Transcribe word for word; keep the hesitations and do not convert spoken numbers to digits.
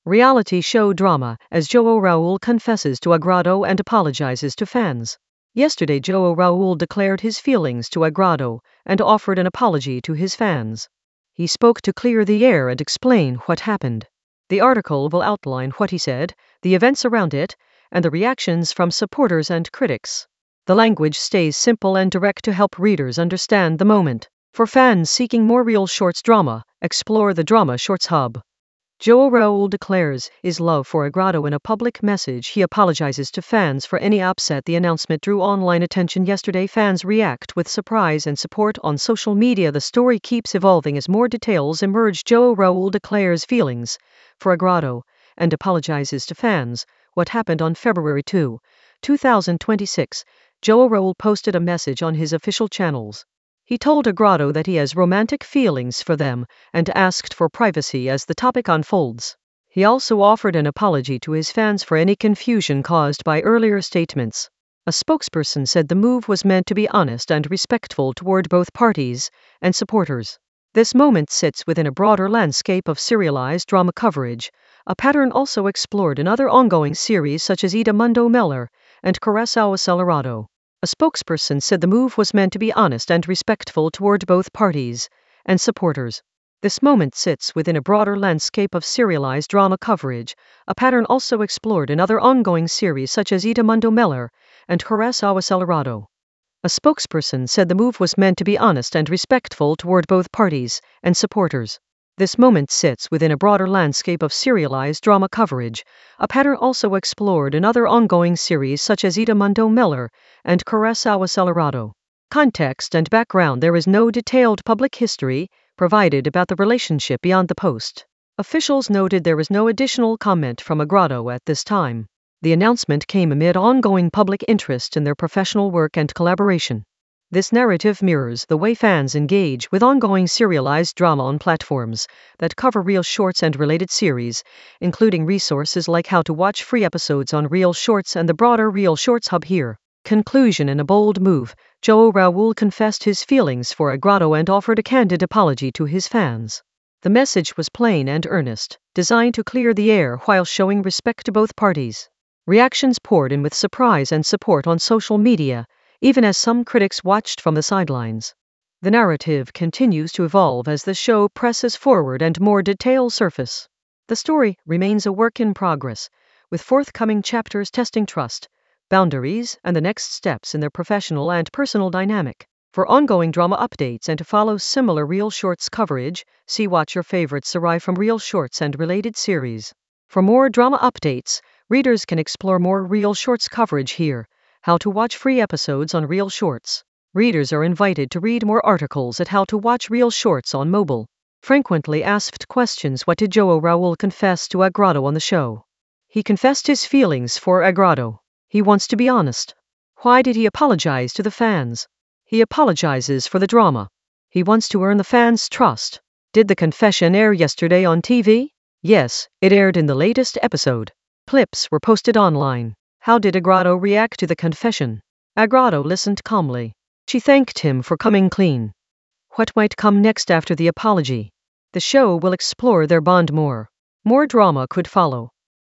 Reality show drama as João Raul confesses to Agrado and apologizes to fans. Yesterday, João Raul declared his feelings to Agrado and offered an apology to his fans. He spoke to clear the air and explain what happened. The article will outline what he said, the events around it, and the reactions from supporters and critics. The language stays simple and direct to help readers understand the moment. For fans seeking more Real Shorts drama, explore the Drama Shorts Hub. João Raul declares his love for Agrado in a public message. He apologizes to fans for any upset. The announcement drew online attention yesterday. Fans react with surprise and support on social media. The story keeps evolving as more details emerge. João Raul declares feelings for Agrado and apologizes to fans. What happened on February second, two thousand twenty-six? João Raul posted a message on his official channels. He told Agrado that he has romantic feelings for them and asked for privacy as the topic unfolds. He also offered an apology to his fans for any confusion caused by earlier statements. A spokesperson said the move was meant to be honest and respectful toward both parties and supporters. This moment sits within a broader landscape of serialized drama coverage, a pattern also explored in other ongoing series such as Edmundo Melhor and Coração Acelerado. A spokesperson said the move was meant to be honest and respectful toward both parties and supporters. This moment sits within a broader landscape of serialized drama coverage, a pattern also explored in other ongoing series such as Edmundo Melhor and Coração Acelerado. A spokesperson said the move was meant to be honest and respectful toward both parties and supporters. This moment sits within a broader landscape of serialized drama coverage, a pattern also explored in other ongoing series such as Edmundo Melhor and Coração Acelerado. Context and background: there is no detailed public history provided about the relationship beyond the post. Officials noted there was no additional comment from Agrado at this time. The announcement came amid ongoing public interest in their professional work and collaboration. This narrative mirrors the way fans engage with ongoing serialized drama on platforms that cover Real Shorts and related series, including resources like how to watch free episodes on Real Shorts and the broader Real Shorts Hub here. Conclusion: in a bold move, João Raul confessed his feelings for Agrado and offered a candid apology to his fans. The message was plain and earnest, designed to clear the air while showing respect to both parties. Reactions poured in with surprise and support on social media, even as some critics watched from the sidelines. The narrative continues to evolve as the show presses forward and more details surface. The story remains a work in progress, with forthcoming chapters testing trust, boundaries, and the next steps in their professional and personal dynamic. For ongoing drama updates and to follow similar Real Shorts coverage, see Watch Your Favorites arrive from Real Shorts and related series. For more drama updates, readers can explore more Real Shorts coverage here. How to watch free episodes on Real Shorts. Readers are invited to read more articles at How to Watch Real Shorts on mobile. Frequently asked questions: what did João Raul confess to Agrado on the show? He confessed his feelings for Agrado. He wants to be honest. Why did he apologize to the fans? He apologizes for the drama. He wants to earn the fans' trust. Did the confession air yesterday on T V? Yes, it aired in the latest episode. Clips were posted online. How did Agrado react to the confession? Agrado listened calmly. She thanked him for coming clean. What might come next after the apology? The show will explore their bond more. More drama could follow.